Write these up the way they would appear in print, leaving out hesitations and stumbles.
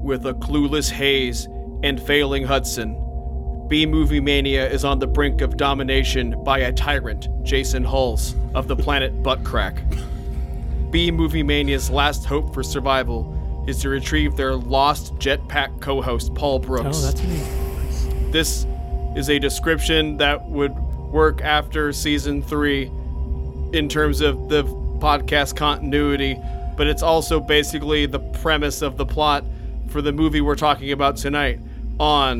with a clueless Hayes and failing Hudson, B-Movie Mania is on the brink of domination by a tyrant, Jason Hulse, of the planet Buttcrack. B-Movie Mania's last hope for survival is to retrieve their lost jetpack co-host, Paul Brooks. Oh, that's me. This is a description that would work after season 3 in terms of the podcast continuity, but it's also basically the premise of the plot for the movie we're talking about tonight on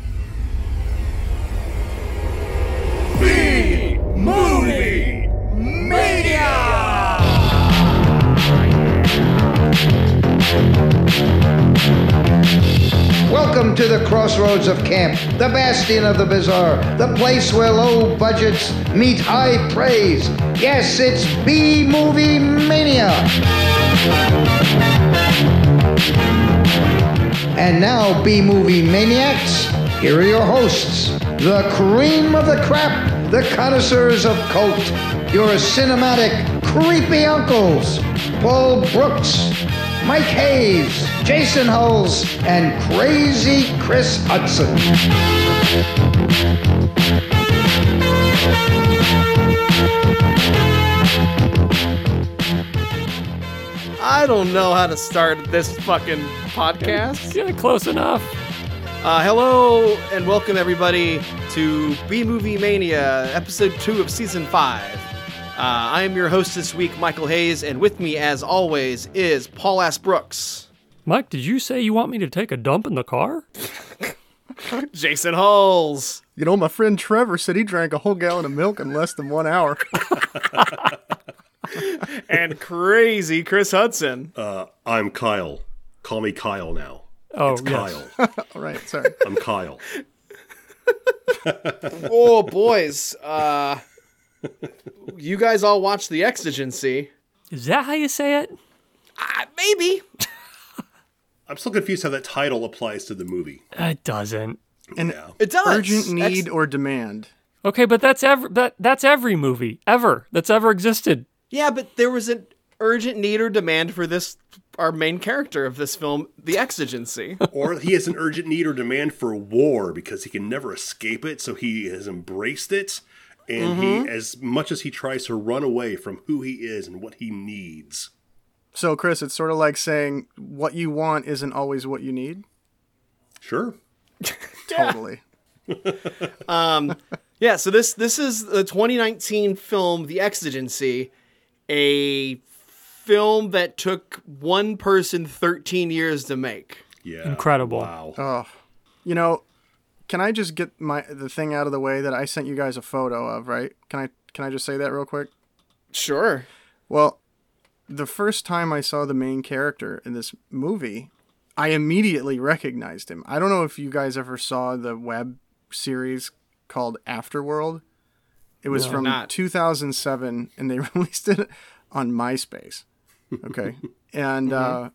B-Movie Mania! Welcome to the crossroads of camp, the bastion of the bizarre, the place where low budgets meet high praise. Yes, it's B-Movie Mania. And now, B-Movie Maniacs, here are your hosts, the cream of the crap, the connoisseurs of cult, your cinematic creepy uncles, Paul Brooks, Mike Hayes, Jason Hulse, and crazy Chris Hudson. I don't know how to start this fucking podcast. Yeah, close enough. Hello and welcome everybody to B-Movie Mania, episode 2 of season 5. I am your host this week, Michael Hayes, and with me, as always, is Paul S. Brooks. Mike, did you say you want me to take a dump in the car? Jason Hulse. You know, my friend Trevor said he drank a whole gallon of milk in less than 1 hour. And crazy Chris Hudson. I'm Kyle. Call me Kyle now. Oh, it's yes. Kyle. All right, sorry. I'm Kyle. Oh, boys. You guys all watched The Exigency. Is that how you say it? Maybe. I'm still confused how that title applies to the movie. It doesn't. And Yeah. It does. urgent need or demand. Okay, but that's every movie ever that's ever existed. Yeah, but there was an urgent need or demand for this, our main character of this film, The Exigency. Or he has an urgent need or demand for war because he can never escape it, so he has embraced it. And he, as much as he tries to run away from who he is and what he needs. So, Chris, it's sort of like saying what you want isn't always what you need. Sure. Totally. Yeah, so this is the 2019 film, The Exigency, a film that took one person 13 years to make. Yeah. Incredible. Wow. Oh, you know, can I just get the thing out of the way that I sent you guys a photo of, right? Can I just say that real quick? Sure. Well, the first time I saw the main character in this movie, I immediately recognized him. I don't know if you guys ever saw the web series called Afterworld. It was from 2007, and they released it on MySpace. Okay, and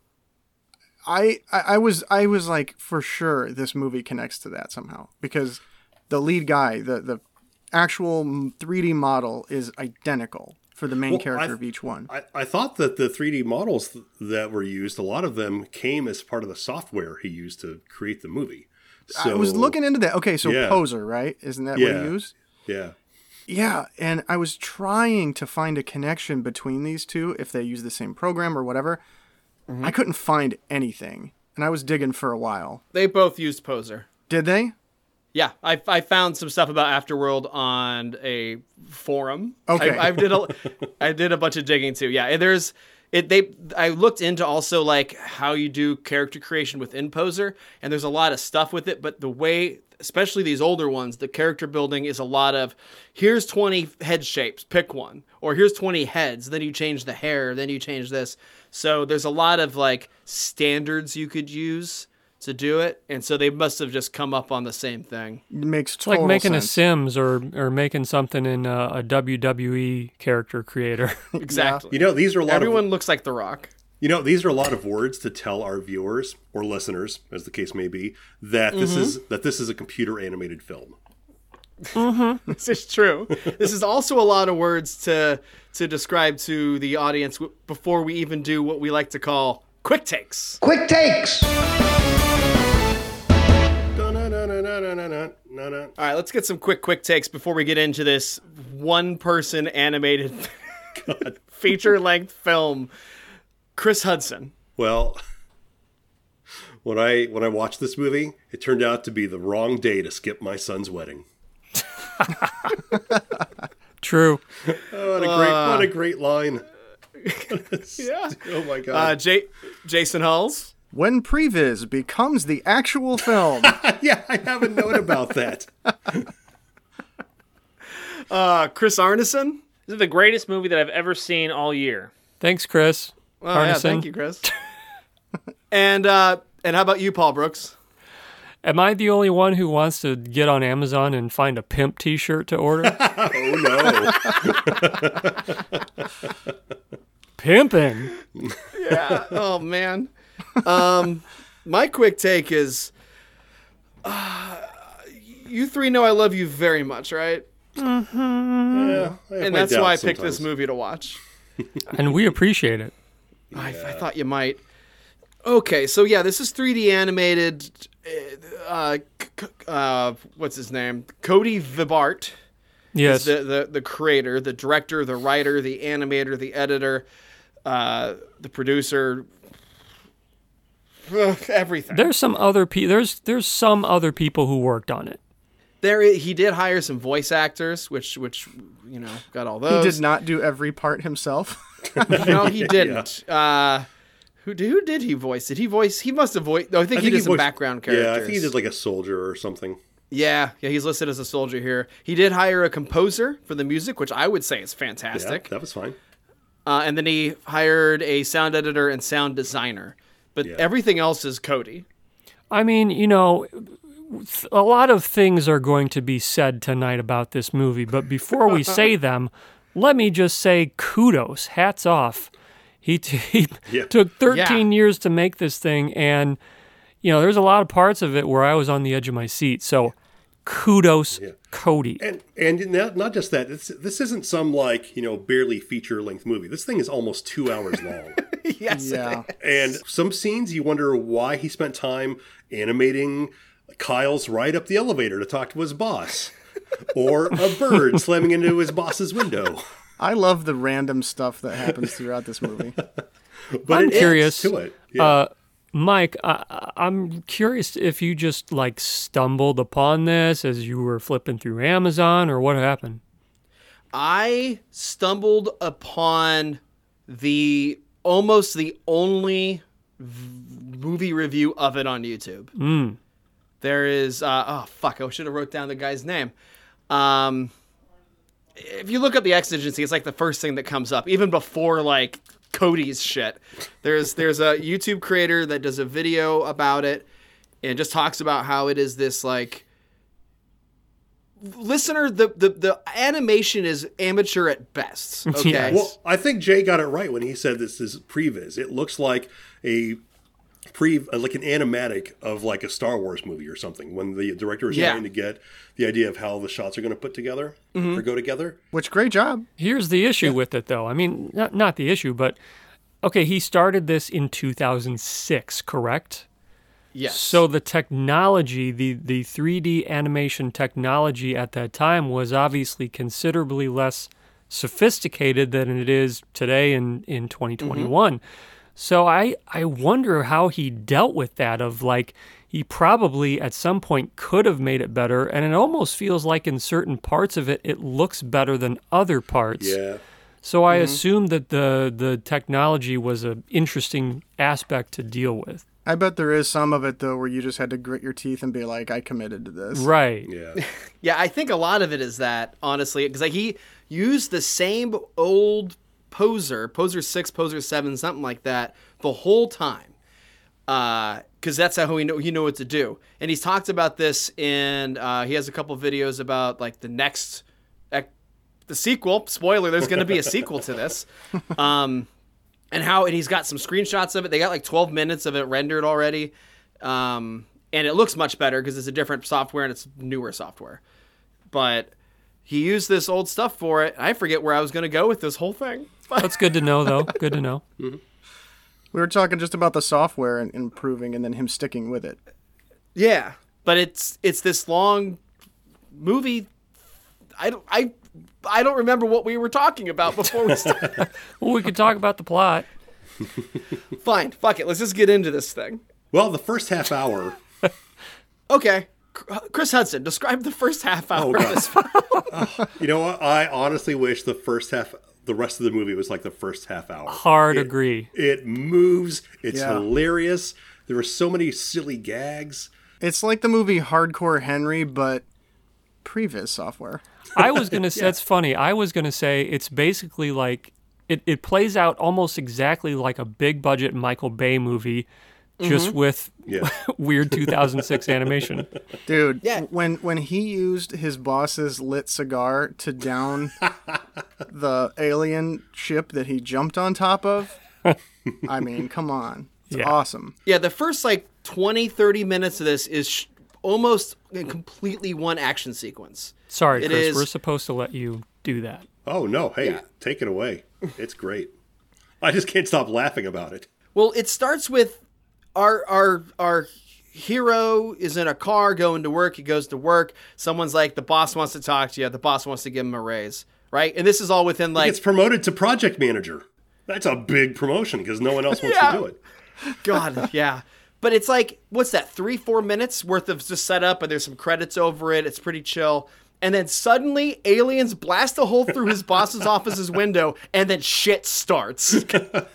I was like, for sure this movie connects to that somehow, because the lead guy, the actual 3D model is identical for the main character of each one. I thought that the 3D models that were used, a lot of them came as part of the software he used to create the movie. So, I was looking into that. Okay, so Yeah. Poser, right? Isn't that what he used? Yeah. Yeah, and I was trying to find a connection between these two, if they use the same program or whatever. I couldn't find anything, and I was digging for a while. They both used Poser. Did they? Yeah, I found some stuff about Afterworld on a forum. Okay. I did a bunch of digging too. Yeah, I looked into also like how you do character creation within Poser, and there's a lot of stuff with it, but the way, especially these older ones, the character building is a lot of, here's 20 head shapes, pick one. Or here's 20 heads, then you change the hair, then you change this. So there's a lot of like standards you could use to do it, and so they must have just come up on the same thing. It makes It's like total making sense. a Sims or making something in a WWE character creator. Exactly. You know, these are a lot Everyone of looks like The Rock. these are a lot of words to tell our viewers or listeners, as the case may be, that this is a computer animated film. This is true. This is also a lot of words to describe to the audience before we even do what we like to call quick takes. Quick takes. no. All right, let's get some quick takes before we get into this one-person animated feature-length film. Chris Hudson. Well, when I watched this movie, it turned out to be the wrong day to skip my son's wedding. True. Oh, what a great line. Yeah. Oh my god. Jason Hulls. When Previs becomes the actual film. Yeah, I have a note about that. Chris Arneson. This is the greatest movie that I've ever seen all year. Thanks, Chris. Oh, yeah, Arneson. thank you, Chris. And how about you, Paul Brooks? Am I the only one who wants to get on Amazon and find a pimp t-shirt to order? Oh no. Pimping. Yeah. Oh man. My quick take is, you three know I love you very much, right? Yeah, I have And my that's why I doubts picked this sometimes. movie to watch. And we appreciate it. I thought you might. Okay, so yeah, this is 3D animated. What's his name? Cody Vibart. Yes. Is the creator, the director, the writer, the animator, the editor, the producer, everything. There's some other there's some other people who worked on it. He did hire some voice actors, which got all He those. did not do every part himself. No, he didn't. Who did he voice? Did he voice? He must have voiced. No, I think he did some voiced- background characters. Yeah, I think he did like a soldier or something. Yeah, he's listed as a soldier here. He did hire a composer for the music, which I would say is Yeah, fantastic. that was fine. And then he hired a sound editor and sound designer. But Yeah. everything else is Cody. I mean, a lot of things are going to be said tonight about this movie, but before we say them, let me just say kudos, hats off. He Yeah. took 13 years to make this thing, and there's a lot of parts of it where I was on the edge of my seat. So kudos, Cody. And not just that. This isn't some barely feature length movie. This thing is almost 2 hours long. Yes. Yeah. And some scenes you wonder why he spent time animating Kyle's ride up the elevator to talk to his boss, or a bird slamming into his boss's window. I love the random stuff that happens throughout this movie. But I'm it adds curious. to it. Yeah. Mike, I'm curious if you just stumbled upon this as you were flipping through Amazon, or what happened? I stumbled upon almost the only movie review of it on YouTube. There is, I should have wrote down the guy's name. If you look up the Exigency, it's the first thing that comes up, even before Cody's shit. There's a YouTube creator that does a video about it and just talks about how it is this listener, the animation is amateur at best. Okay. Yes. Well, I think Jay got it right when he said this is previs. It looks like an animatic of a Star Wars movie or something, when the director is trying to get the idea of how the shots are going to put together or go together. Which, great job. Here's the issue with it, though. I mean, not the issue, but okay, he started this in 2006, correct? Yes. So the technology, the 3D animation technology at that time was obviously considerably less sophisticated than it is today in 2021. So I wonder how he dealt with that he probably at some point could have made it better, and it almost feels like in certain parts of it looks better than other parts. Yeah. So I assume that the technology was an interesting aspect to deal with. I bet there is some of it, though, where you just had to grit your teeth and be like, I committed to this. Right. Yeah. Yeah, I think a lot of it is that, honestly, because he used the same old poser 6, poser 7, something like that, the whole time. Because that's how he know what to do. And he's talked about this in, he has a couple videos about the next, the sequel. Spoiler, there's going to be a sequel to this. And he's got some screenshots of it. They got 12 minutes of it rendered already. And it looks much better because it's a different software and it's newer software. But he used this old stuff for it. I forget where I was going to go with this whole thing. That's good to know, though. Good to know. We were talking just about the software and improving and then him sticking with it. Yeah, but it's this long movie, I don't remember what we were talking about before we started. Well, we could talk about the plot. Fine, fuck it. Let's just get into this thing. Well, the first half hour. Okay, Chris Hudson, describe the first half hour of this film. You know what? I honestly wish the rest of the movie was like the first half hour. Hard agree. It moves. It's Yeah. hilarious. There are so many silly gags. It's like the movie Hardcore Henry, but previous software. I was going to say, it's funny. I was going to say it's basically like, it plays out almost exactly like a big budget Michael Bay movie, just with Yeah. weird 2006 animation. Dude, Yeah. when he used his boss's lit cigar to down the alien ship that he jumped on top of, I mean, come on. It's Yeah. awesome. Yeah, the first like 20, 30 minutes of this is almost completely one action sequence. Sorry, It Chris, is- we're supposed to let you do that. Oh, no. Hey, Yeah. take it away. It's great. I just can't stop laughing about it. Well, it starts with our hero is in a car going to work. He goes to work. Someone's like, the boss wants to talk to you. The boss wants to give him a raise, right? And this is all within He like, gets promoted to project manager. That's a big promotion because no one else wants Yeah. to do it. God, yeah. But it's like, what's that, 3-4 minutes worth of just setup, and there's some credits over it. It's pretty chill. And then suddenly, aliens blast a hole through his boss's office's window, and then shit starts. You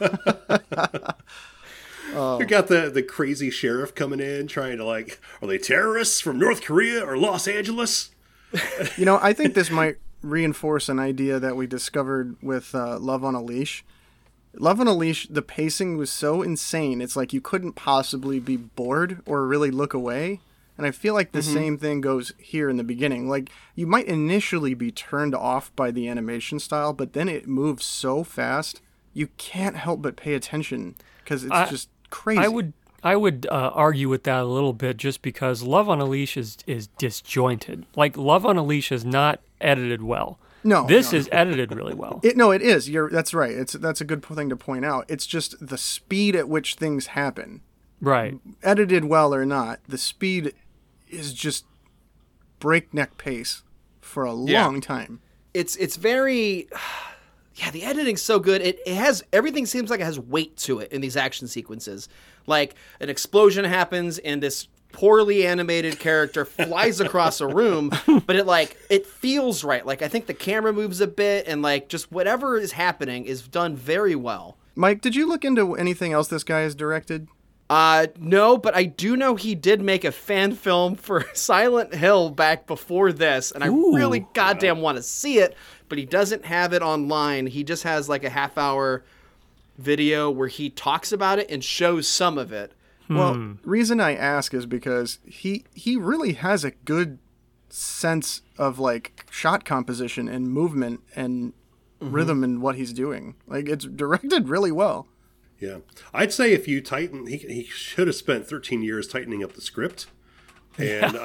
got the crazy sheriff coming in trying to like, are they terrorists from North Korea or Los Angeles? You know, I think this might reinforce an idea that we discovered with Love on a Leash. Love on a Leash, the pacing was so insane. It's like you couldn't possibly be bored or really look away. And I feel like the same thing goes here in the beginning. Like, you might initially be turned off by the animation style, but then it moves so fast, you can't help but pay attention because it's just crazy. I would argue with that a little bit, just because Love on a Leash is disjointed. Like, Love on a Leash is not edited well. No, This no. is edited really well. It is. That's right. That's a good thing to point out. It's just the speed at which things happen. Right. Edited well or not, the speed is just breakneck pace for a long time. It's very, yeah, the editing's so good. It has, everything seems like it has weight to it in these action sequences. Like, an explosion happens and this poorly animated character flies across a room, but it feels right. Like, I think the camera moves a bit, and like, just whatever is happening is done very well. Mike, did you look into anything else this guy has directed? No, but I do know he did make a fan film for Silent Hill back before this, and I really goddamn want to see it, but he doesn't have it online. He just has like a half-hour video where he talks about it and shows some of it. Well, reason I ask is because he really has a good sense of like shot composition and movement and rhythm in what he's doing. Like, it's directed really well. Yeah. I'd say if you tighten, he should have spent 13 years tightening up the script. And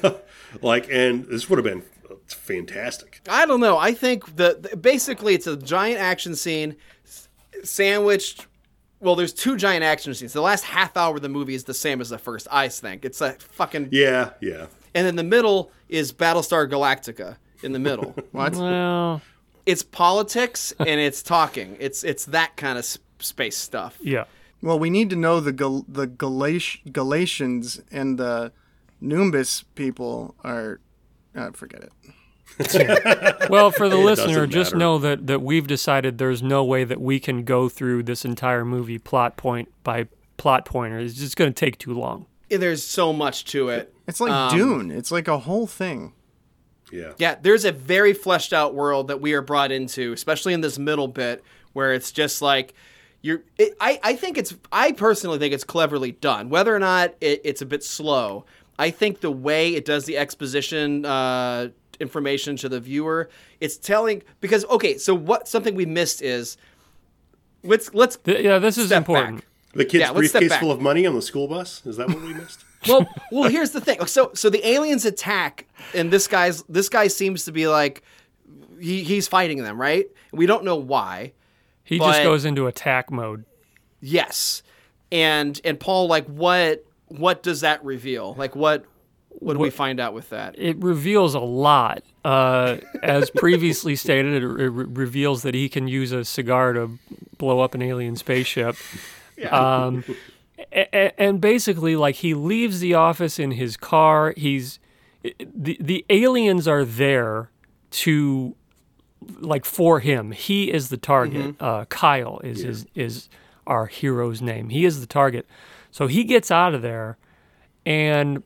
and this would have been fantastic. I don't know. I think basically it's a giant action scene sandwiched. Well, there's two giant action scenes. The last half hour of the movie is the same as the first, I think. It's a fucking... Yeah. And in the middle is Battlestar Galactica in the middle. What? Well, It's politics and it's talking. It's that kind of space stuff. yeah. Well, we need to know the Galatians and the Numbus people are... forget it. Well, for the It listener, doesn't just matter. know that we've decided there's no way that we can go through this entire movie plot point by plot pointer. It's just going to take too long. There's so much to it. It's like Dune. It's like a whole thing. Yeah. Yeah, there's a very fleshed out world that we are brought into, especially in this middle bit where it's just like I personally think it's cleverly done. Whether or not it's a bit slow, I think the way it does the exposition information to the viewer, it's telling, because so something we missed is let's This is step important. back. The kid's Yeah, let's step briefcase back. full of money on the school bus? Is that what we missed? Well, here's the thing. So the aliens attack, and this guy seems to be like he's fighting them, right? We don't know why. He but- just goes into attack mode. Yes, and Paul, like, what does that reveal? Like, what what do we find out with that? It reveals a lot. As previously stated, it reveals that he can use a cigar to blow up an alien spaceship. Yeah. And basically, like, he leaves the office in his car. The aliens are there to, like, for him. He is the target. Kyle is our hero's name. He is the target. So he gets out of there, and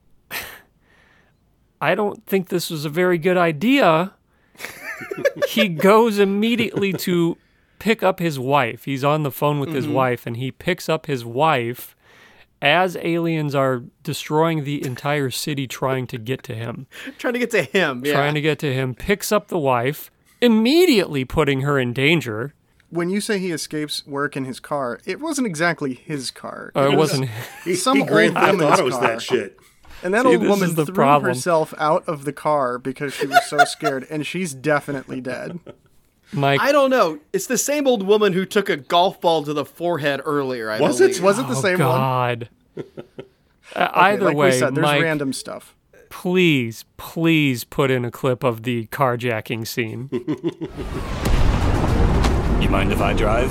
I don't think this was a very good idea. He goes immediately to pick up his wife. He's on the phone with his wife, and he picks up his wife as aliens are destroying the entire city trying to get to him. Trying to get to him, yeah. Trying to get to him, picks up the wife, immediately putting her in danger. When you say he escapes work in his car, it wasn't exactly his car. It wasn't. Some old Grand Theft woman's Auto was car. that shit. And that See, old this woman is the threw problem. herself out of the car because she was so scared, and she's definitely dead. Mike, I don't know. It's the same old woman who took a golf ball to the forehead earlier. I Was believe. it? Was it the same one? God. Okay, Either like way, we said, there's Mike, random stuff. please put in a clip of the carjacking scene. You mind if I drive?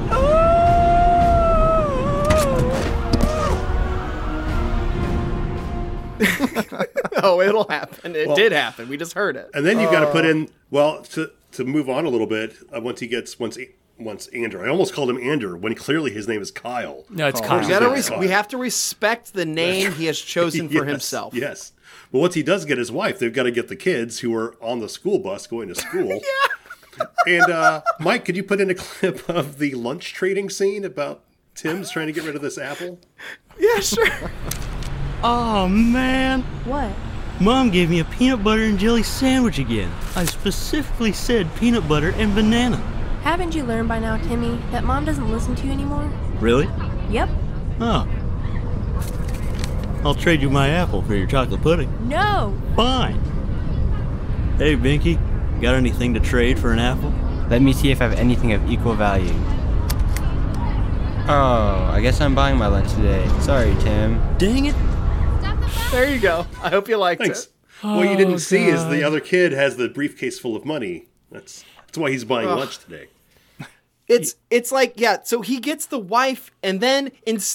Oh, it'll happen. It did happen. We just heard it. And then you've got to put in, well, to move on a little bit, once Andrew, I almost called him Andrew when clearly his name is Kyle. No, it's Kyle. Kyle. We have to respect the name he has chosen for himself. Yes. But once he does get his wife, they've got to get the kids who are on the school bus going to school. And Mike, could you put in a clip of the lunch trading scene about Tim's trying to get rid of this apple? Yeah, sure. Oh, man. What? Mom gave me a peanut butter and jelly sandwich again. I specifically said peanut butter and banana. Haven't you learned by now, Timmy, that Mom doesn't listen to you anymore? Really? Yep. Oh. I'll trade you my apple for your chocolate pudding. No! Fine. Hey, Binky, got anything to trade for an apple? Let me see if I have anything of equal value. Oh, I guess I'm buying my lunch today. Sorry, Tim. Dang it. There you go. I hope you liked Thanks. it. What you didn't see is God. the other kid has the briefcase full of money. That's why he's buying lunch today. It's like, yeah, so he gets the wife, and then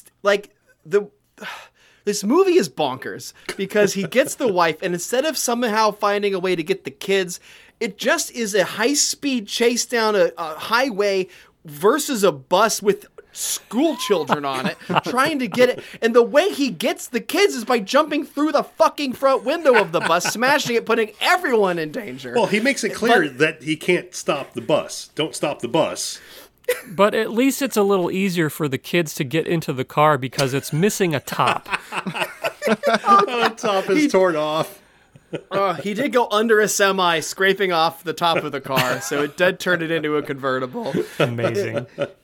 this movie is bonkers because he gets the wife, and instead of somehow finding a way to get the kids, it just is a high-speed chase down a highway versus a bus with school children on it, trying to get it. And the way he gets the kids is by jumping through the fucking front window of the bus, smashing it, putting everyone in danger. Well, he makes it clear that he can't stop the bus. Don't stop the bus. But at least it's a little easier for the kids to get into the car because it's missing a top. The top is torn off. He did go under a semi, scraping off the top of the car, so it did turn it into a convertible. Amazing.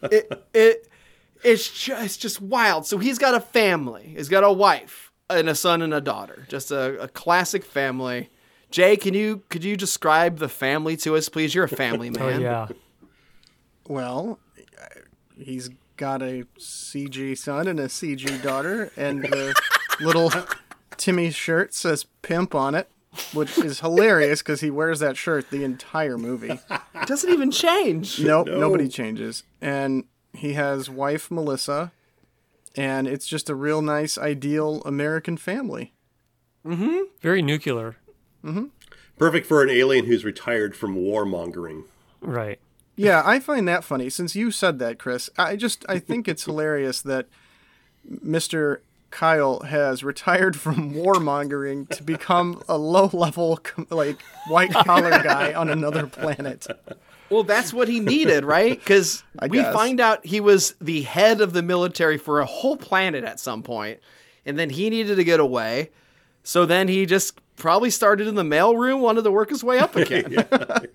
It's just wild. So he's got a family. He's got a wife and a son and a daughter. Just a classic family. Jay, could you describe the family to us, please? You're a family man. Oh, yeah. Well, he's got a CG son and a CG daughter, and the little Timmy's shirt says pimp on it, which is hilarious because he wears that shirt the entire movie. It doesn't even change. Nope, nobody changes. And he has wife Melissa, and it's just a real nice, ideal American family. Mm-hmm. Very nuclear. Mm-hmm. Perfect for an alien who's retired from warmongering. Right. Yeah, I find that funny. Since you said that, Chris, I think it's hilarious that Mr. Kyle has retired from warmongering to become a low-level, like, white-collar guy on another planet. Well, that's what he needed, right? Because we guess. find out he was the head of the military for a whole planet at some point, and then he needed to get away. So then he just probably started in the mailroom, wanted to work his way up again.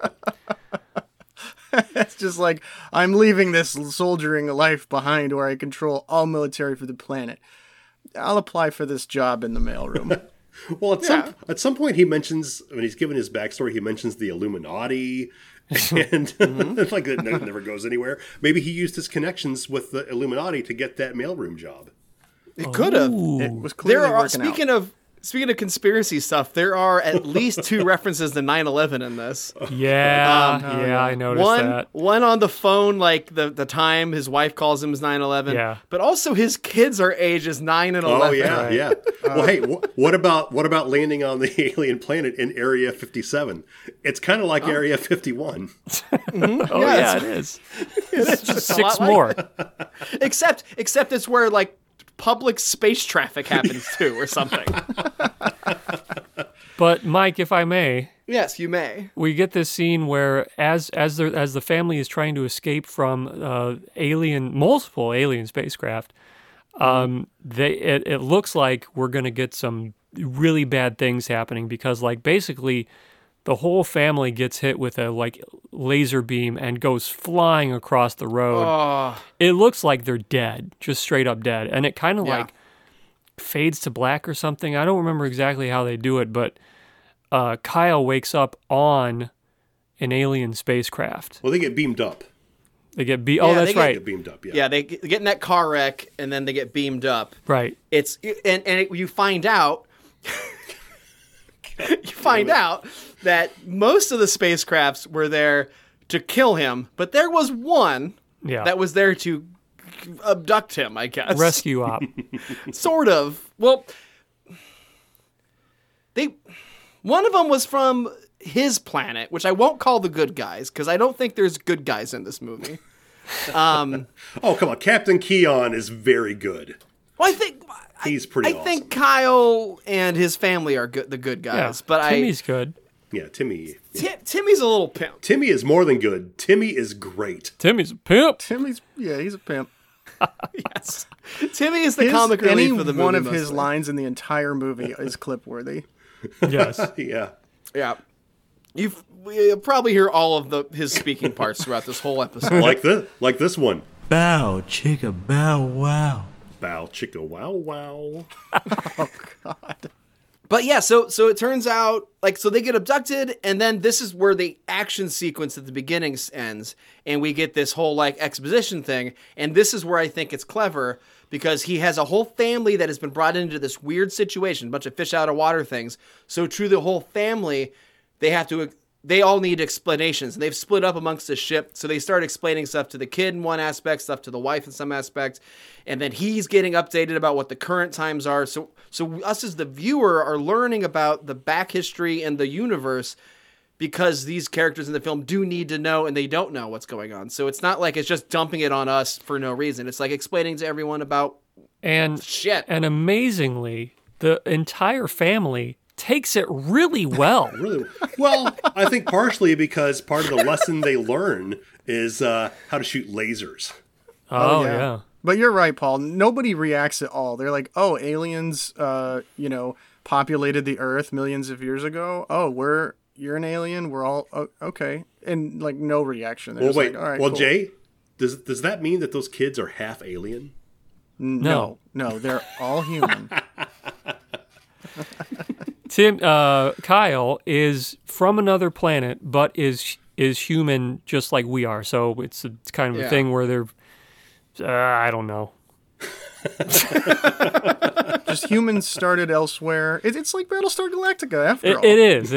It's just like, I'm leaving this soldiering life behind where I control all military for the planet. I'll apply for this job in the mailroom. Well, at some point he mentions, when he's given his backstory, he mentions the Illuminati, and like that never goes anywhere. Maybe he used his connections with the Illuminati to get that mailroom job. It could have. It was clearly working speaking out. of Speaking of conspiracy stuff, there are at least 2 references to 9/11 in this. Yeah, I noticed that. One on the phone, like the time his wife calls him is 9/11. Yeah. But also his kids are ages 9 and 11. Oh yeah, yeah. Well, hey, what about landing on the alien planet in Area 57? It's kind of like Area 51. Oh yeah, it is. It's just 6 more. Except it's where like public space traffic happens too, or something. But Mike, if I may, Yes, you may. we get this scene where as the family is trying to escape from multiple alien spacecraft, it looks like we're going to get some really bad things happening, because like basically the whole family gets hit with a like laser beam and goes flying across the road. Oh, It looks like they're dead, just straight up dead, and it kind of Yeah. like fades to black or something. I don't remember exactly how they do it, but Kyle wakes up on an alien spacecraft. Well, they get beamed up. They get beat. Yeah, Oh, they that's get- right. Get beamed up. Yeah. yeah, they get in that car wreck and then they get beamed up. Right. You find out that most of the spacecrafts were there to kill him, but there was one Yeah. that was there to abduct him, I guess. Rescue op. Sort of. Well, one of them was from his planet, which I won't call the good guys because I don't think there's good guys in this movie. Oh, come on. Captain Keon is very good. Well, I think He's pretty I awesome. think Kyle and his family are the good Yeah. guys, but Timmy's good. Yeah, Timmy. Timmy's a little pimp. Timmy is more than good. Timmy is great. Timmy's a pimp. He's a pimp. Yes, Timmy is the comic Any relief for the movie. one of his mostly. lines in the entire movie is clip worthy. Yes. Yeah. Yeah, you'll probably hear all of his speaking parts throughout this whole episode. Like this one. Bow, chicka, bow, wow. Bow chicka wow wow. But yeah, so it turns out, so they get abducted, and then this is where the action sequence at the beginning ends, and we get this whole, exposition thing, and this is where I think it's clever, because he has a whole family that has been brought into this weird situation, a bunch of fish out of water things, so to the whole family, they all need explanations, and they've split up amongst the ship, so they start explaining stuff to the kid in one aspect, stuff to the wife in some aspect, and then he's getting updated about what the current times are, so us as the viewer are learning about the back history and the universe, because these characters in the film do need to know, and they don't know what's going on, so it's not like it's just dumping it on us for no reason, it's like explaining to everyone about And shit. And amazingly, the entire family takes it really well. Really? Well, I think partially because part of the lesson they learn is how to shoot lasers. Oh, yeah. But you're right, Paul. Nobody reacts at all. They're like, "Oh, aliens, populated the Earth millions of years ago. Oh, you're an alien. We're all okay." And no reaction. They're Well, just wait. like, all right, well, cool. Jay, does that mean that those kids are half alien? No, they're all human. Kyle is from another planet, but is human just like we are. So it's kind of a thing where they're, I don't know. Just humans started elsewhere. It's like Battlestar Galactica after all. It is.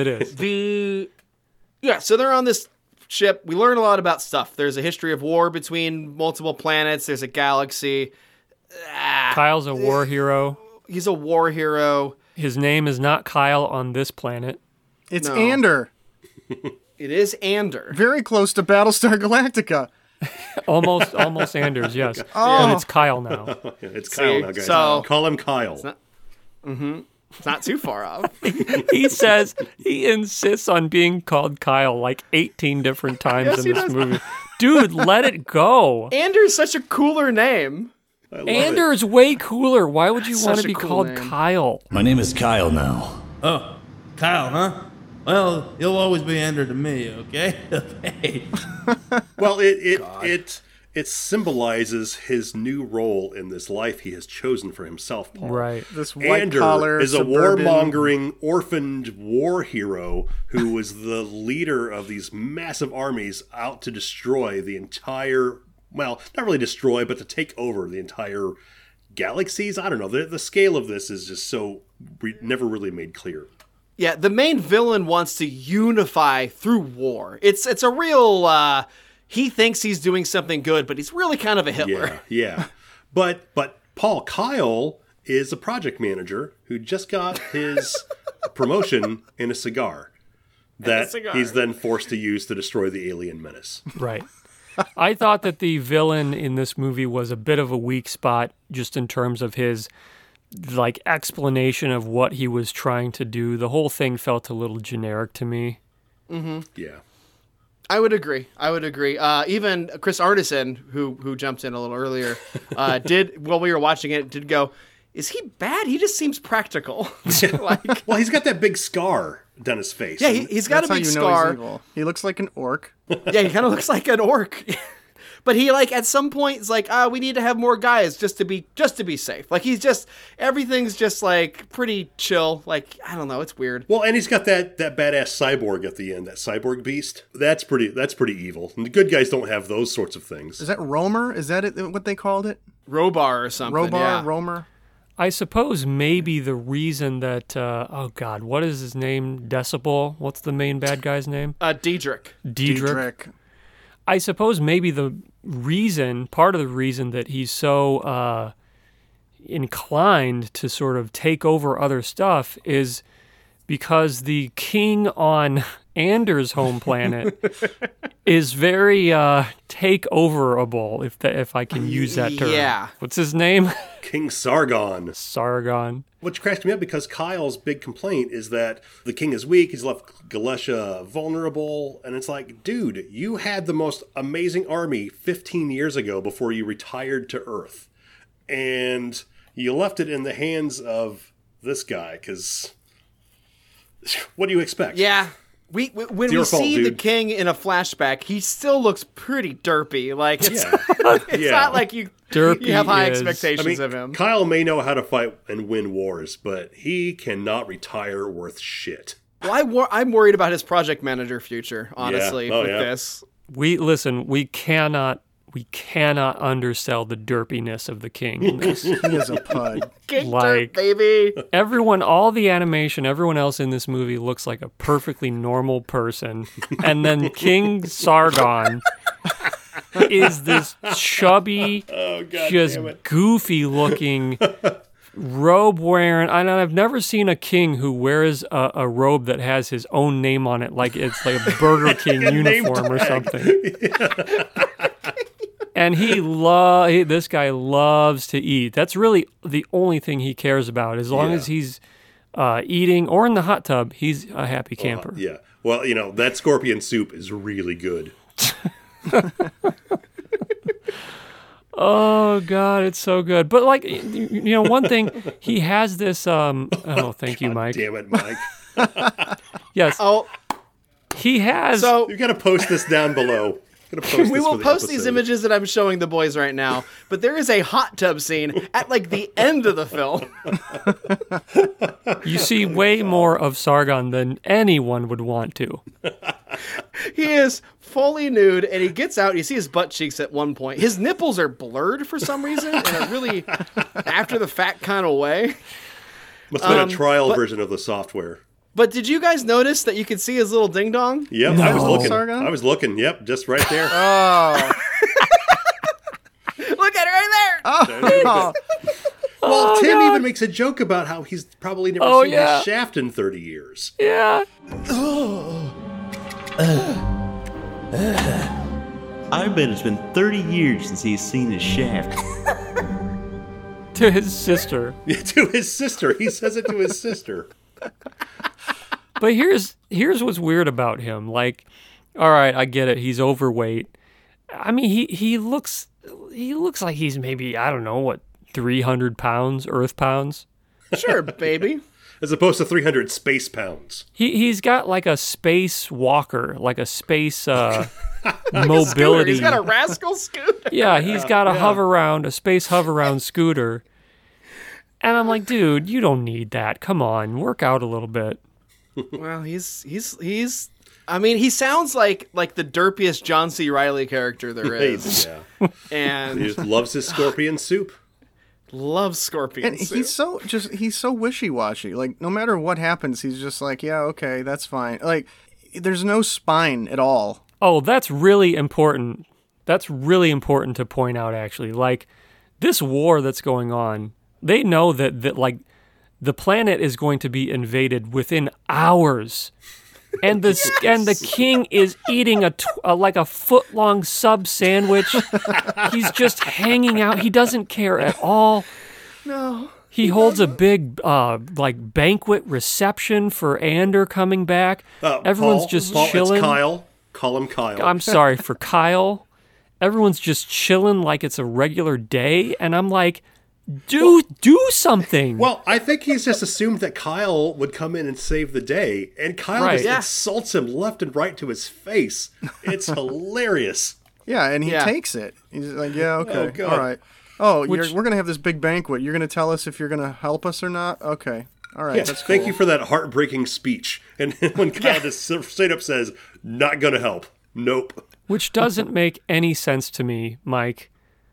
So they're on this ship. We learn a lot about stuff. There's a history of war between multiple planets. There's a galaxy. Kyle's a war hero. He's a war hero. His name is not Kyle on this planet. It's No. Ander. It is Ander. Very close to Battlestar Galactica. Almost Anders, yes. Oh. And it's Kyle now. Yeah, it's Kyle now, guys. so- Call him Kyle. It's not too far off. He insists on being called Kyle 18 different times Yes, in he this does. movie. Dude, let it go. Ander's such a cooler name. I love Anders way cooler. Why would you Such want a to be cool called name. Kyle? My name is Kyle now. Oh, Kyle, huh? Well, you'll always be Ander to me, okay? Okay. Well, it symbolizes his new role in this life he has chosen for himself, Paul. Right. This white Ander collar is a suburban- warmongering, orphaned war hero who was the leader of these massive armies out to destroy the entire, well, not really destroy, but to take over the entire galaxies. I don't know. The scale of this is just so never really made clear. Yeah, the main villain wants to unify through war. It's a real. He thinks he's doing something good, but he's really kind of a Hitler. Yeah. But Paul Kyle is a project manager who just got his promotion in a cigar that he's then forced to use to destroy the alien menace. Right. I thought that the villain in this movie was a bit of a weak spot just in terms of his like explanation of what he was trying to do. The whole thing felt a little generic to me. Mm-hmm. Yeah. I would agree. Even Chris Arneson, who jumped in a little earlier, did, while we were watching it, did go, is he bad? He just seems practical. Well, he's got that big scar down his face. Yeah, he's got a big scar. He looks like an orc. Yeah, he kind of looks like an orc. But he at some point is like, we need to have more guys just to be safe. Like everything's just like pretty chill. Like, I don't know, it's weird. Well, and he's got that badass cyborg at the end, that cyborg beast. That's pretty evil. And the good guys don't have those sorts of things. Is that Romer? Is that what they called it? Robar or something. Romer. I suppose maybe the reason that, what is his name? Decibel? What's the main bad guy's name? Diedrich. I suppose maybe part of the reason that he's so inclined to sort of take over other stuff is because the king on Anders' home planet is very take-overable, if I can use that term. Yeah. What's his name? King Sargon. Sargon. Which cracks me up because Kyle's big complaint is that the king is weak, he's left Galicia vulnerable, and it's like, dude, you had the most amazing army 15 years ago before you retired to Earth. And you left it in the hands of this guy, because what do you expect? Yeah. When we see the king in a flashback, he still looks pretty derpy. Like, it's not like you have high expectations of him. Kyle may know how to fight and win wars, but he cannot retire worth shit. Well, I'm worried about his project manager future, honestly, with this. We cannot undersell the derpiness of the king in this. He is a pud. King derp, baby. All the animation, everyone else in this movie looks like a perfectly normal person. And then King Sargon is this chubby, just goofy-looking, robe-wearing. I've never seen a king who wears a robe that has his own name on it, like it's like a Burger King uniform or something. And this guy loves to eat. That's really the only thing he cares about. As long as he's eating or in the hot tub, he's a happy camper. Yeah. Well, that scorpion soup is really good. Oh, God, it's so good. But, one thing, he has this... thank you, Mike. Damn it, Mike. Yes. Oh. He has... So, you've got to post this down below. We will post these images that I'm showing the boys right now, but there is a hot tub scene at the end of the film. You see way more of Sargon than anyone would want to. He is fully nude, and he gets out. You see his butt cheeks at one point. His nipples are blurred for some reason in a really after-the-fact kind of way. Must have been a trial version of the software. But did you guys notice that you could see his little ding-dong? Yep, No. I was looking. Sargon? I was looking. Yep, just right there. Oh. Look at it right there. Oh. Well, Tim even makes a joke about how he's probably never seen his shaft in 30 years. Yeah. I bet it's been 30 years since he's seen his shaft. To his sister. To his sister. He says it to his sister. But here's what's weird about him. Like, all right, I get it. He's overweight. I mean, he looks like he's maybe, I don't know, what, 300 pounds, Earth pounds? Sure, baby. As opposed to 300 space pounds. He's got like a space walker, like a space mobility. He's got a rascal scooter. Yeah, he's got a space hover-round scooter. And I'm like, dude, you don't need that. Come on, work out a little bit. Well, he's. I mean, he sounds like the derpiest John C. Reilly character there is. Yeah. And he just loves his scorpion soup. Love scorpion And soup. he's so wishy-washy. Like, no matter what happens, he's just like, yeah, okay, that's fine. Like, there's no spine at all. Oh, that's really important. That's really important to point out, actually. Like, this war that's going on, they know that like, the planet is going to be invaded within hours. And the king is eating like a foot-long sub sandwich. He's just hanging out. He doesn't care at all. No. He holds a big like banquet reception for Ander coming back. Everyone's just chilling. It's Kyle. Call him Kyle. I'm sorry, for Kyle. Everyone's just chilling like it's a regular day, and I'm like, do something. Well, I think he's just assumed that Kyle would come in and save the day, and Kyle just insults him left and right to his face. It's hilarious. Yeah, and he takes it. He's like, yeah, okay, Oh, God. all right. Oh, we're going to have this big banquet. You're going to tell us if you're going to help us or not? Okay. All right, Yeah, that's cool. thank you for that heartbreaking speech. And when Kyle just straight up says, not going to help. Nope. Which doesn't make any sense to me, Mike.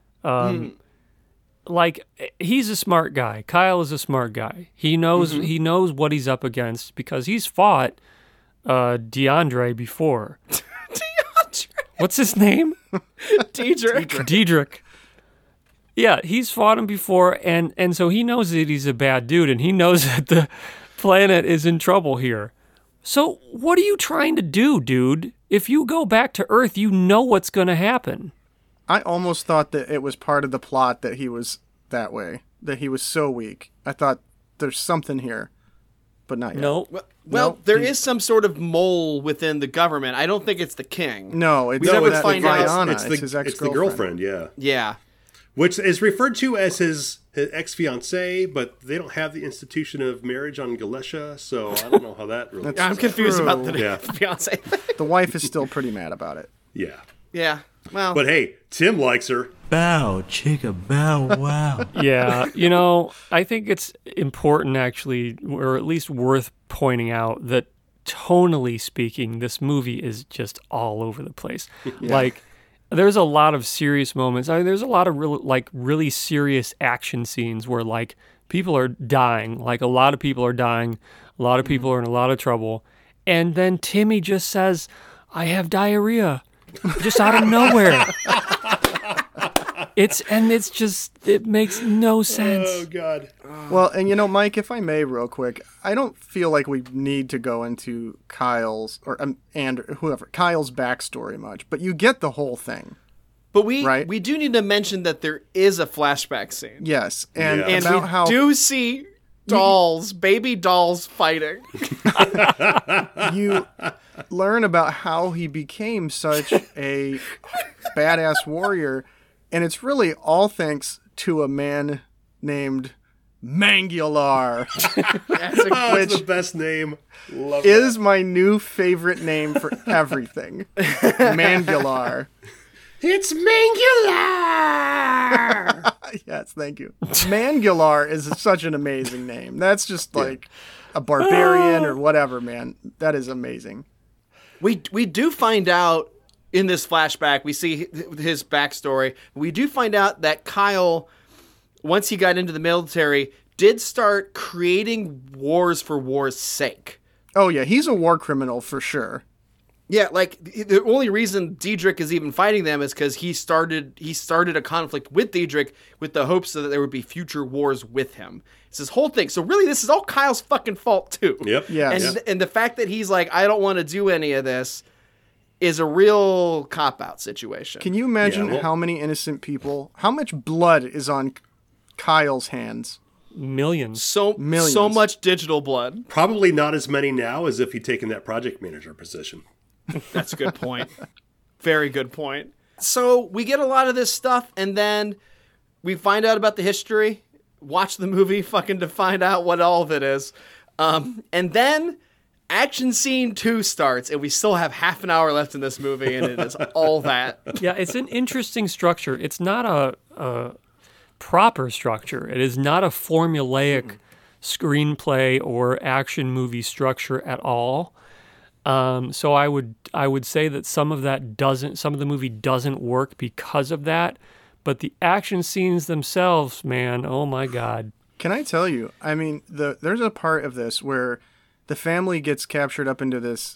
Like, he's a smart guy. Kyle is a smart guy. He knows what he's up against because he's fought DeAndre before. DeAndre. What's his name? Diedrich. Yeah, he's fought him before, and so he knows that he's a bad dude, and he knows that the planet is in trouble here. So what are you trying to do, dude? If you go back to Earth, you know what's going to happen. I almost thought that it was part of the plot that he was that way, that he was so weak. I thought there's something here, but not yet. No. Well, there is some sort of mole within the government. I don't think it's the king. No, it's we never find out. Diana. It's It's his the ex-girlfriend. girlfriend, yeah. Yeah. Which is referred to as his ex-fiancée, but they don't have the institution of marriage on Galesha, so I don't know how that really I'm confused about the Yeah. fiance. The wife is still pretty mad about it. Yeah. Yeah. Well, But hey, Tim likes her. Bow, chicka, bow, wow. Yeah, I think it's important, actually, or at least worth pointing out that tonally speaking, this movie is just all over the place. Like, there's a lot of serious moments. I mean, there's a lot of really serious action scenes where like people are dying. Like, a lot of people are dying. A lot of people are in a lot of trouble. And then Timmy just says, "I have diarrhea," just out of nowhere. It makes no sense. Oh, God. Well, and Mike, if I may, real quick, I don't feel like we need to go into Kyle's and whoever Kyle's backstory much, but you get the whole thing. but we do need to mention that there is a flashback scene. Yes, and And about we how do see baby dolls fighting. you learn about how he became such a badass warrior, and it's really all thanks to a man named Mangular, It's the best name. Love is my new favorite name for everything. Mangular. It's Mangular! Yes, thank you. Mangular is such an amazing name. That's just like a barbarian or whatever, man. That is amazing. We do find out in this flashback, we see his backstory. We do find out that Kyle, once he got into the military, did start creating wars for war's sake. Oh, yeah, he's a war criminal for sure. Yeah, like the only reason Diedrich is even fighting them is because he started a conflict with Diedrich with the hopes that there would be future wars with him. It's this whole thing. So really, this is all Kyle's fucking fault too. Yep. Yes. And the fact that he's like, I don't want to do any of this, is a real cop-out situation. Can you imagine Yeah, well- how many innocent people, how much blood is on Kyle's hands? Millions. So much digital blood. Probably not as many now as if he'd taken that project manager position. That's a good point. Very good point. So we get a lot of this stuff, and then we find out about the history, watch the movie fucking to find out what all of it is. And then action scene 2 starts, and we still have half an hour left in this movie, and it is all that. Yeah, it's an interesting structure. It's not a proper structure. It is not a formulaic screenplay or action movie structure at all. So I would say that some of the movie doesn't work because of that. but the action scenes themselves, man, oh my God. Can I tell you? I mean, there's a part of this where the family gets captured up into this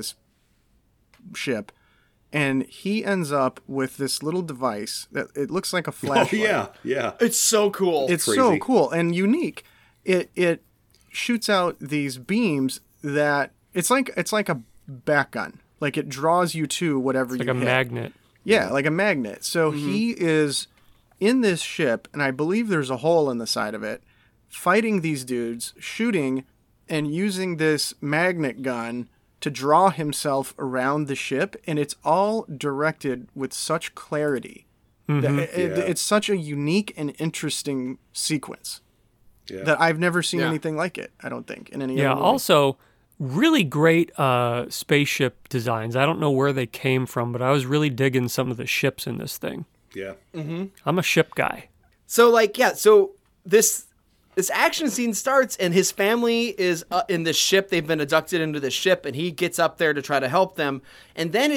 ship, and he ends up with this little device that it looks like a flashlight. Oh, yeah. It's so cool. It's Crazy. so cool and unique. It shoots out these beams that it's like a back gun. Like it draws you to whatever It's you like a hit. magnet. Yeah, like a magnet. So he is in this ship, and I believe there's a hole in the side of it, fighting these dudes, shooting, and using this magnet gun to draw himself around the ship, and it's all directed with such clarity. It's such a unique and interesting sequence that I've never seen anything like it, I don't think, in any other movie. Also, really great spaceship designs. I don't know where they came from, but I was really digging some of the ships in this thing. Yeah. I'm a ship guy. So so this action scene starts, and his family is in the ship. They've been abducted into the ship, and he gets up there to try to help them. And then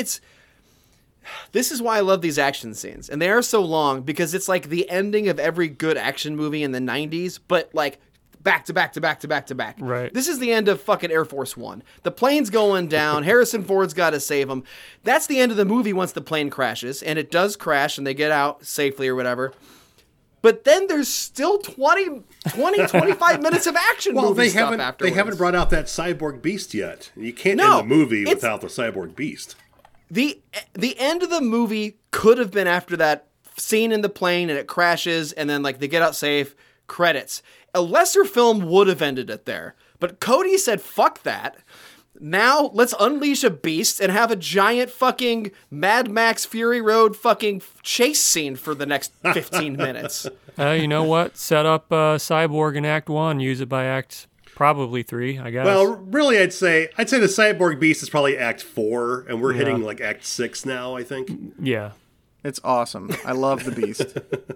this is why I love these action scenes. And they are so long because it's like the ending of every good action movie in the 90s, but like back to back to back to back to back. Right. This is the end of fucking Air Force One. The plane's going down. Harrison Ford's got to save him. That's the end of the movie once the plane crashes, and it does crash, and they get out safely or whatever. But then there's still 25 minutes of action movie stuff afterwards. They haven't brought out that cyborg beast yet. You can't end the movie without the cyborg beast. The end of the movie could have been after that scene in the plane, and it crashes, and then like they get out safe, credits. A lesser film would have ended it there. But Cody said, fuck that. Now let's unleash a beast and have a giant fucking Mad Max Fury Road fucking chase scene for the next 15 minutes. You know what? Set up Cyborg in Act 1, use it by Act probably 3, I guess. Well, really, I'd say the cyborg beast is probably Act 4, and we're hitting like Act 6 now, I think. Yeah. It's awesome. I love the beast.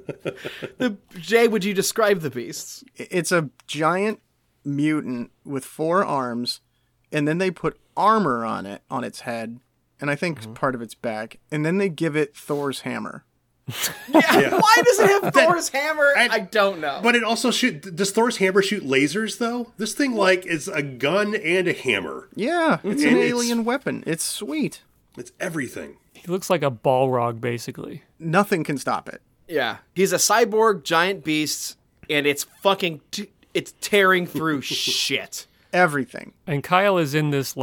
Jay, would you describe the beasts? It's a giant mutant with 4 arms, and then they put armor on its head, and I think part of its back, and then they give it Thor's hammer. Yeah. Why does it have Thor's hammer? I don't know. But it also does Thor's hammer shoot lasers, though? This thing, is a gun and a hammer. Yeah, it's an alien weapon. It's sweet. It's everything. He looks like a Balrog, basically. Nothing can stop it. Yeah. He's a cyborg giant beast, and it's fucking... it's tearing through shit. Everything. And Kyle is in this,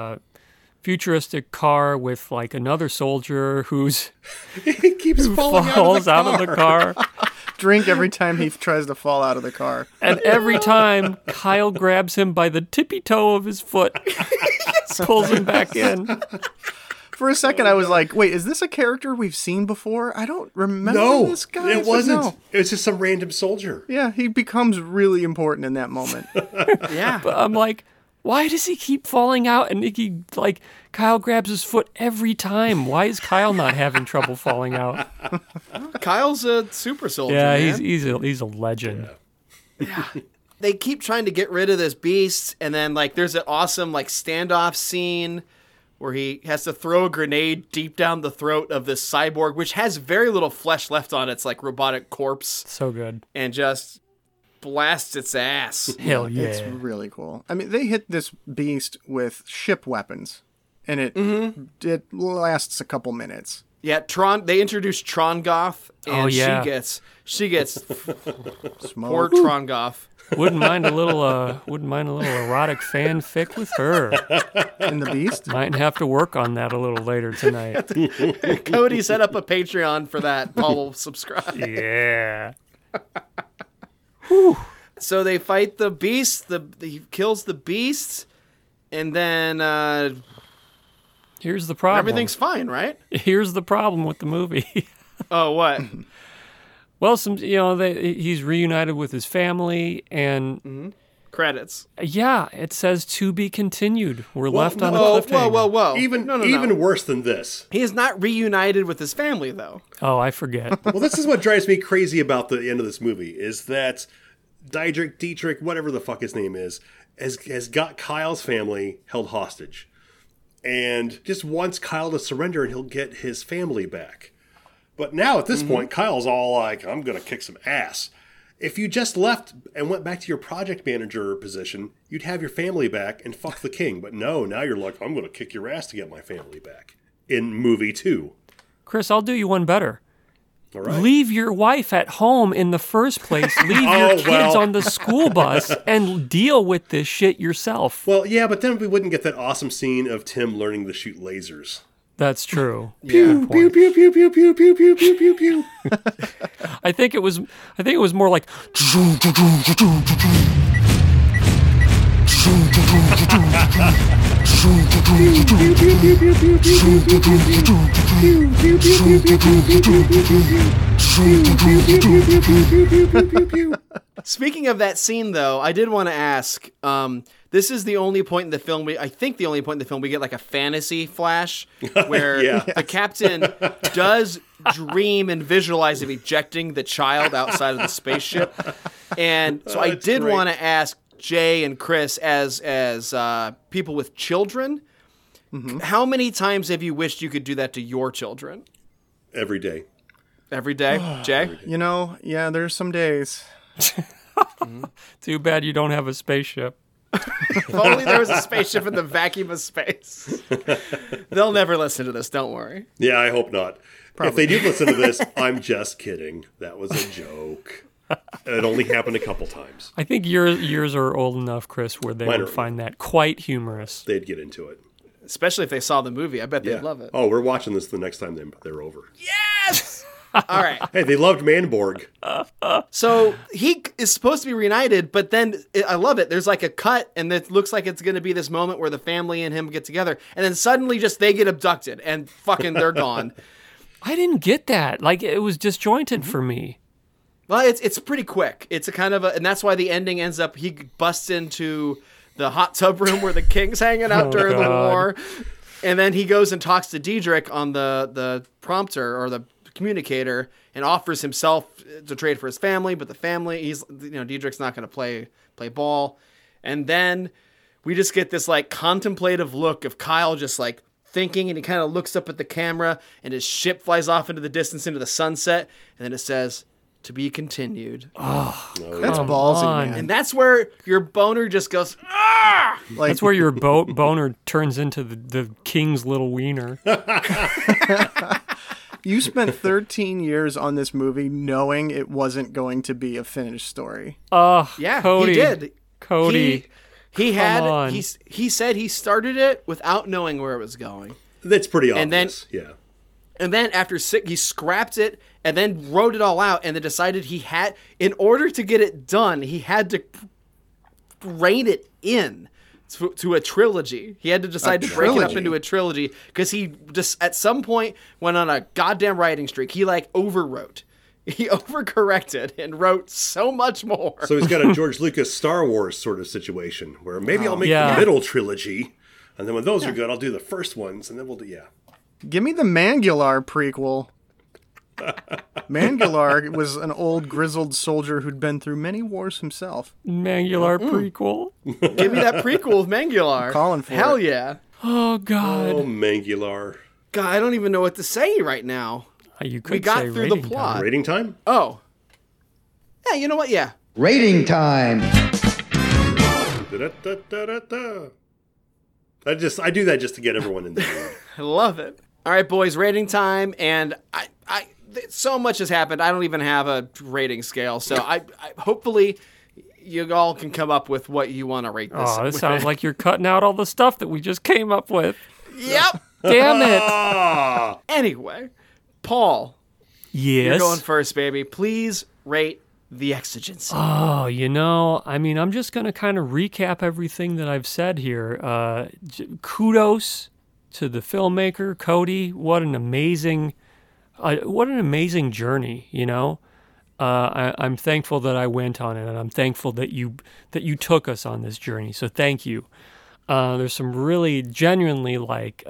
futuristic car with, another soldier who's... he keeps falls out of the car. Drink every time he tries to fall out of the car. And every time, Kyle grabs him by the tippy toe of his foot. Pulls him back in. For a second, I was like, wait, is this a character we've seen before? I don't remember this guy. It wasn't. No. It was just some random soldier. Yeah, he becomes really important in that moment. Yeah. But I'm like, why does he keep falling out? And Kyle grabs his foot every time. Why is Kyle not having trouble falling out? Kyle's a super soldier, yeah, man. he's a legend. Yeah. They keep trying to get rid of this beast, and then, there's an awesome, standoff scene where he has to throw a grenade deep down the throat of this cyborg, which has very little flesh left on its robotic corpse. So good. And just blasts its ass. Hell yeah. It's really cool. I mean, they hit this beast with ship weapons, and it lasts a couple minutes. Yeah, they introduced Trongoth, and she gets poor Trongoth. Wouldn't mind a little erotic fanfic with her. And the beast? Might have to work on that a little later tonight. Cody set up a Patreon for that. Paul will subscribe. Yeah. So they fight the beast. He kills the beast, and then here's the problem. Everything's fine, right? Here's the problem with the movie. Oh, what? Well, he's reunited with his family, and credits. Yeah, it says to be continued. We're left on a cliffhanger. Whoa! Even worse than this. He is not reunited with his family, though. Oh, I forget. Well, this is what drives me crazy about the end of this movie: is that Dietrich, whatever the fuck his name is, has got Kyle's family held hostage, and just wants Kyle to surrender, and he'll get his family back. But now at this point, Kyle's all like, I'm going to kick some ass. If you just left and went back to your project manager position, you'd have your family back and fuck the king. But no, now you're like, I'm going to kick your ass to get my family back. In movie 2. Chris, I'll do you one better. All right. Leave your wife at home in the first place. Leave your kids on the school bus and deal with this shit yourself. Well, yeah, but then we wouldn't get that awesome scene of Tim learning to shoot lasers. That's true. Pew, pew, pew, pew, pew, pew, pew, pew, pew, pew, pew. I think it was more like Speaking of that scene, though, I did want to ask. This is the only point in the film I think the only point in the film we get like a fantasy flash where the captain does dream and visualize of ejecting the child outside of the spaceship. And so I did want to ask Jay and Chris as people with children, how many times have you wished you could do that to your children? Every day. Every day? Jay? You know, yeah, there's some days. Too bad you don't have a spaceship. If only there was a spaceship in the vacuum of space. They'll never listen to this, don't worry. Yeah, I hope not. Probably. If they do listen to this, I'm just kidding. That was a joke. It only happened a couple times. I think yours are old enough, Chris, where they would find that quite humorous. They'd get into it. Especially if they saw the movie. I bet they'd love it. Oh, we're watching this the next time they're over. Yes! All right. Hey, they loved Manborg. So he is supposed to be reunited, but then I love it. There's like a cut, and it looks like it's going to be this moment where the family and him get together, and then suddenly just they get abducted, and fucking they're gone. I didn't get that. Like, it was disjointed for me. Well, it's pretty quick. It's a kind of and that's why the ending ends up he busts into the hot tub room where the king's hanging out during the war, and then he goes and talks to Diedrich on the prompter or the communicator and offers himself to trade for his family, but the family, Diedrich's not going to play ball. And then we just get this like contemplative look of Kyle just like thinking, and he kind of looks up at the camera, and his ship flies off into the distance into the sunset, and then it says, "To be continued." Oh, that's ballsy, man. And that's where your boner just goes, ah! Like, that's where your boner turns into the king's little wiener. You spent 13 years on this movie knowing it wasn't going to be a finished story. Yeah, Cody, he did. Cody. He said he started it without knowing where it was going. That's pretty obvious. And then after he scrapped it and then wrote it all out, and then decided in order to get it done, he had to rein it in to a trilogy. He had to decide to break it up into a trilogy because he just at some point went on a goddamn writing streak. He like overwrote. He overcorrected and wrote so much more. So he's got a George Lucas Star Wars sort of situation where maybe I'll make the middle trilogy, and then when those are good, I'll do the first ones, and then we'll do Give me the Mangular prequel. Mangular was an old grizzled soldier who'd been through many wars himself. Mangular prequel. Give me that prequel with Mangular. Calling for Hell it. yeah. Oh, God. Oh, Mangular. God, I don't even know what to say right now. You could we got say through the plot. Time. Rating time? Oh. Yeah, you know what? Yeah. Rating time. I do that just to get everyone in the mood. I love it. All right, boys, rating time, and so much has happened. I don't even have a rating scale, so I hopefully you all can come up with what you want to rate this. Oh, this sounds like you're cutting out all the stuff that we just came up with. Yep. Damn it. Anyway, Paul. Yes. You're going first, baby. Please rate The Exigency. Oh, I'm just going to kind of recap everything that I've said here. Kudos to the filmmaker, Cody. What an amazing journey, I'm thankful that I went on it, and I'm thankful that you took us on this journey. So thank you. There's some really genuinely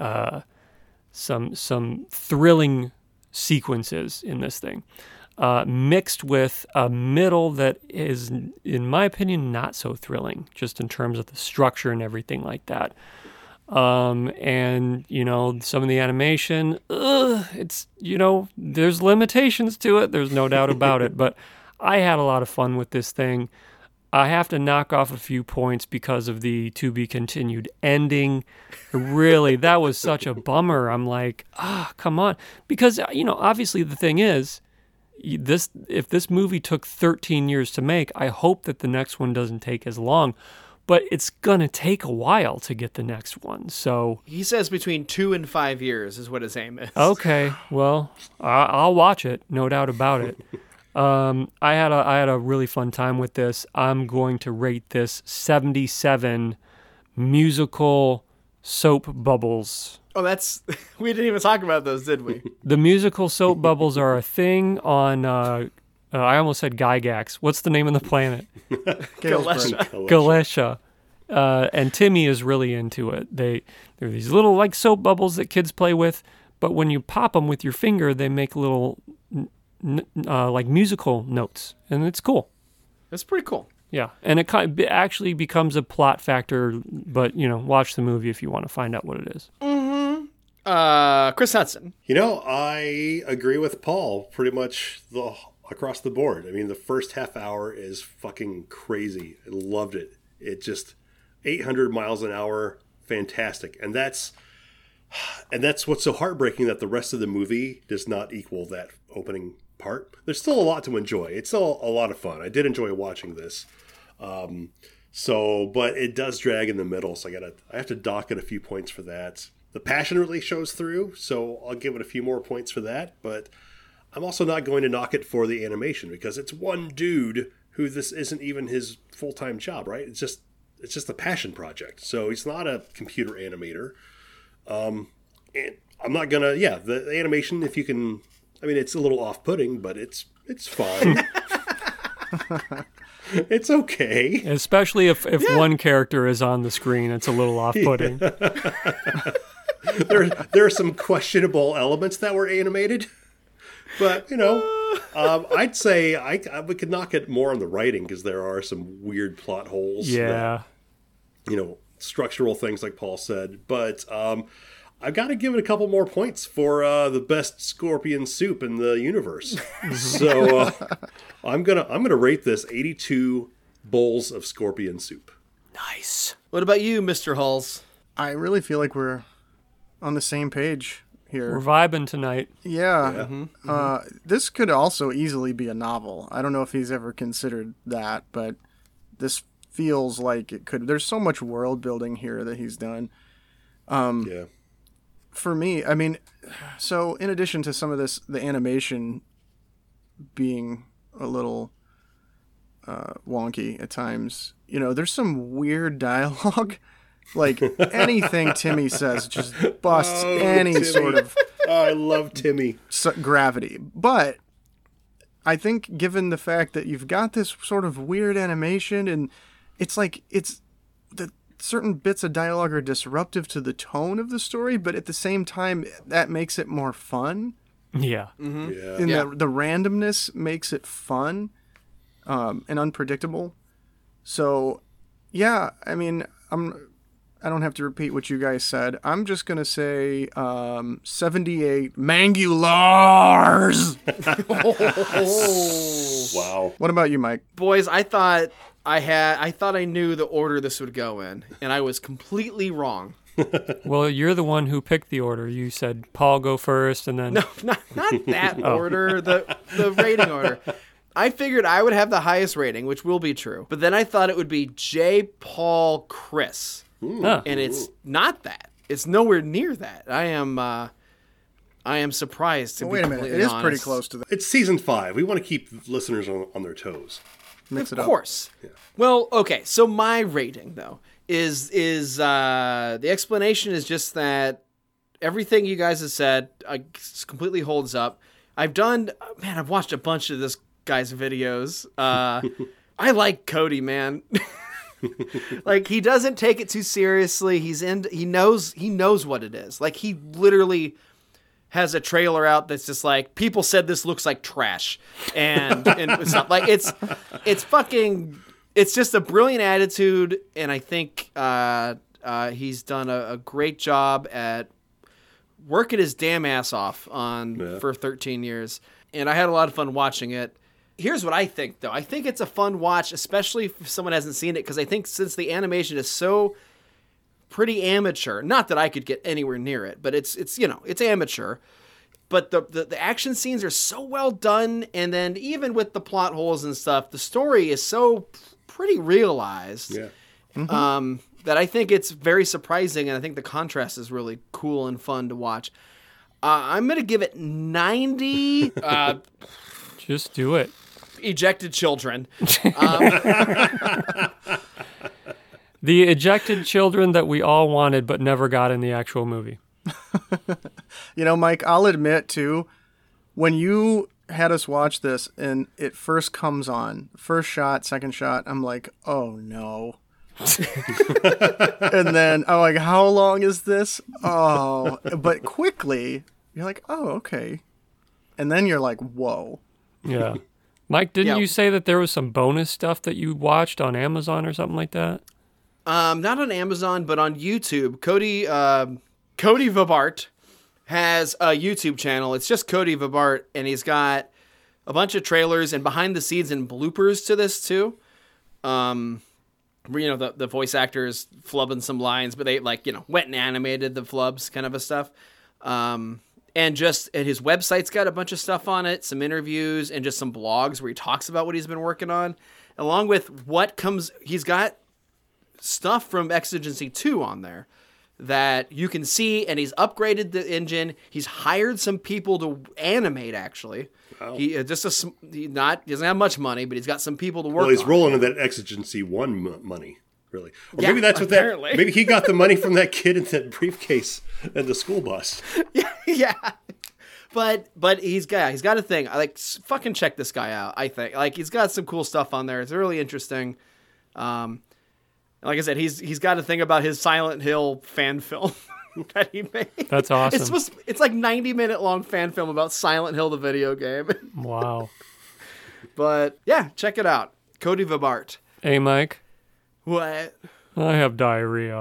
some thrilling sequences in this thing, mixed with a middle that is, in my opinion, not so thrilling, just in terms of the structure and everything like that. And, some of the animation, it's, there's limitations to it. There's no doubt about it. But I had a lot of fun with this thing. I have to knock off a few points because of the to be continued ending. Really, that was such a bummer. I'm like, come on. Because, obviously the thing is, if this movie took 13 years to make, I hope that the next one doesn't take as long. But it's going to take a while to get the next one. So he says between 2 and 5 years is what his aim is. Okay, well, I'll watch it, no doubt about it. I had a really fun time with this. I'm going to rate this 77 musical soap bubbles. Oh, we didn't even talk about those, did we? The musical soap bubbles are a thing on, I almost said Gygax. What's the name of the planet? Galesha. And Timmy is really into it. They're these little like soap bubbles that kids play with, but when you pop them with your finger, they make little like musical notes, and it's cool. That's pretty cool. Yeah, and it actually becomes a plot factor, but watch the movie if you want to find out what it is. Mm-hmm. Chris Hudson. I agree with Paul pretty much across the board. I mean, the first half hour is fucking crazy. I loved it. It just 800 miles an hour, fantastic. And that's what's so heartbreaking, that the rest of the movie does not equal that opening part. There's still a lot to enjoy. It's still a lot of fun. I did enjoy watching this. But it does drag in the middle, so I have to dock it a few points for that. The passion really shows through, so I'll give it a few more points for that, but I'm also not going to knock it for the animation, because it's one dude who this isn't even his full-time job, right? It's just a passion project. So he's not a computer animator. And I'm not gonna, the animation, if you can, it's a little off-putting, but it's fine. It's okay. Especially if one character is on the screen, it's a little off-putting. There are some questionable elements that were animated. But, I'd say we could knock it more on the writing, because there are some weird plot holes. Yeah. That, structural things like Paul said. But I've got to give it a couple more points for the best scorpion soup in the universe. So I'm gonna rate this 82 bowls of scorpion soup. Nice. What about you, Mr. Hulls? I really feel like we're on the same page here. We're vibing tonight. Yeah. Mm-hmm. This could also easily be a novel. I don't know if he's ever considered that, but this feels like it could. There's so much world building here that he's done. For me, so in addition to some of this, the animation being a little wonky at times, there's some weird dialogue. Like, anything Timmy says just busts Timmy. Sort of... I love Timmy. Gravity. But I think given the fact that you've got this sort of weird animation, and the certain bits of dialogue are disruptive to the tone of the story, but at the same time, that makes it more fun. Yeah. Mm-hmm. Yeah. And the randomness makes it fun and unpredictable. So, yeah, I don't have to repeat what you guys said. I'm just going to say 78 Mangulars. Wow. What about you, Mike? Boys, I thought I knew the order this would go in, and I was completely wrong. Well, you're the one who picked the order. You said Paul go first, and then... No, not that order, the rating order. I figured I would have the highest rating, which will be true. But then I thought it would be J, Paul, Chris. And it's not that. It's nowhere near that. I am surprised to be completely honest. It is pretty close to that. It's season 5. We want to keep listeners on their toes. Mix it up. Of course. Yeah. Well, okay. So my rating though is the explanation is just that everything you guys have said completely holds up. I've watched a bunch of this guy's videos. I like Cody, man. Like, he doesn't take it too seriously. He knows what it is. Like, he literally has a trailer out that's just like, people said this looks like trash, and it's not like it's fucking. It's just a brilliant attitude, and I think He's done a great job at working his damn ass off for 13 years. And I had a lot of fun watching it. Here's what I think, though. I think it's a fun watch, especially if someone hasn't seen it, because I think since the animation is so pretty amateur, not that I could get anywhere near it, but it's amateur. But the action scenes are so well done, and then even with the plot holes and stuff, the story is so pretty realized that I think it's very surprising, and I think the contrast is really cool and fun to watch. I'm going to give it 90... Just do it. Ejected children. The ejected children that we all wanted but never got in the actual movie. Mike, I'll admit too, when you had us watch this and it first comes on, first shot, second shot, I'm like, oh no. And then I'm like, how long is this? Oh, but quickly you're like, oh, okay. And then you're like, whoa. Yeah. Mike, didn't you say that there was some bonus stuff that you watched on Amazon or something like that? Not on Amazon, but on YouTube. Cody Vibart has a YouTube channel. It's just Cody Vibart, and he's got a bunch of trailers and behind the scenes and bloopers to this too. The voice actors flubbing some lines, but they went and animated the flubs kind of a stuff. And his website's got a bunch of stuff on it, some interviews, and just some blogs where he talks about what he's been working on, along with he's got stuff from Exigency 2 on there that you can see, and he's upgraded the engine. He's hired some people to animate, actually. Wow. He doesn't have much money, but he's got some people to work on. Well, he's rolling in that Exigency 1 money. Really, or maybe that's what apparently. Maybe he got the money from that kid in that briefcase and the school bus. Yeah. But he's got a thing. Fucking check this guy out. I think he's got some cool stuff on there. It's really interesting. Like I said, he's got a thing about his Silent Hill fan film that he made. That's awesome. It's like 90-minute long fan film about Silent Hill, the video game. Wow. But yeah, check it out. Cody Vibart. Hey, Mike. What? I have diarrhea.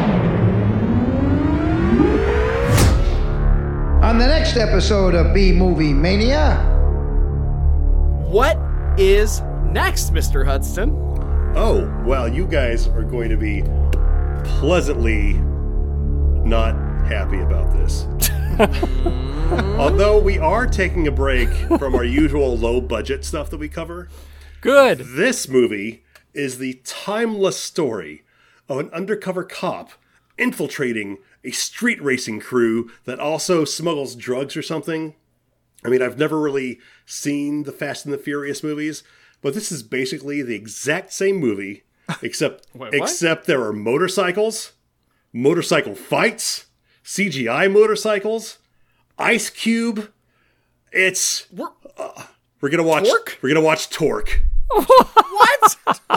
On the next episode of B-Movie Mania. What is next, Mr. Hudson? Oh, well, you guys are going to be pleasantly not happy about this. Although we are taking a break from our usual low-budget stuff that we cover. Good. This movie is the timeless story of an undercover cop infiltrating a street racing crew that also smuggles drugs or something. I mean, I've never really seen the Fast and the Furious movies, but this is basically the exact same movie, except there are motorcycles, motorcycle fights, CGI motorcycles, Ice Cube. We're gonna watch Torque? We're gonna watch Torque. What?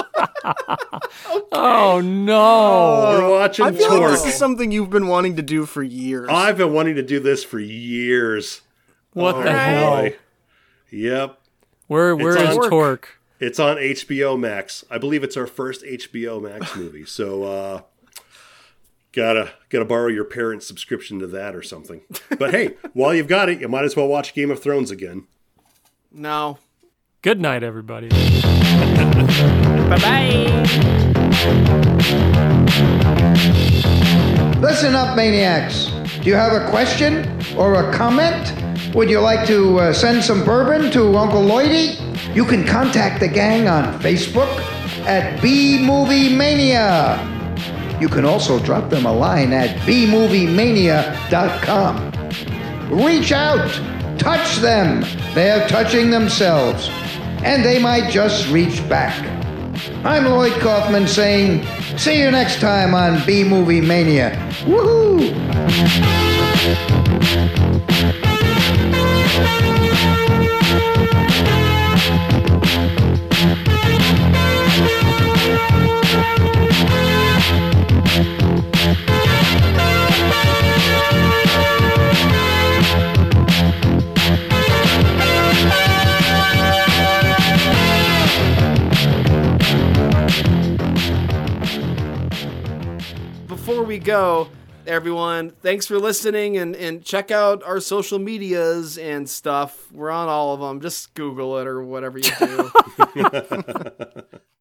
Oh no! We're watching I feel Torque. like this is something you've been wanting to do for years. I've been wanting to do this for years. What the hell? Boy. Yep. Where is Torque? It's on HBO Max. I believe it's our first HBO Max movie. So gotta borrow your parents' subscription to that or something. But hey, while you've got it, you might as well watch Game of Thrones again. No. Good night, everybody. Bye-bye. Listen up, maniacs. Do you have a question or a comment? Would you like to send some bourbon to Uncle Lloydie? You can contact the gang on Facebook at B-Movie Mania. You can also drop them a line at bmoviemania.com. Reach out. Touch them. They're touching themselves. And they might just reach back. I'm Lloyd Kaufman saying, see you next time on B-Movie Mania. Woohoo! before we go, everyone, thanks for listening and check out our social medias and stuff. We're on all of them. Just Google it or whatever you do.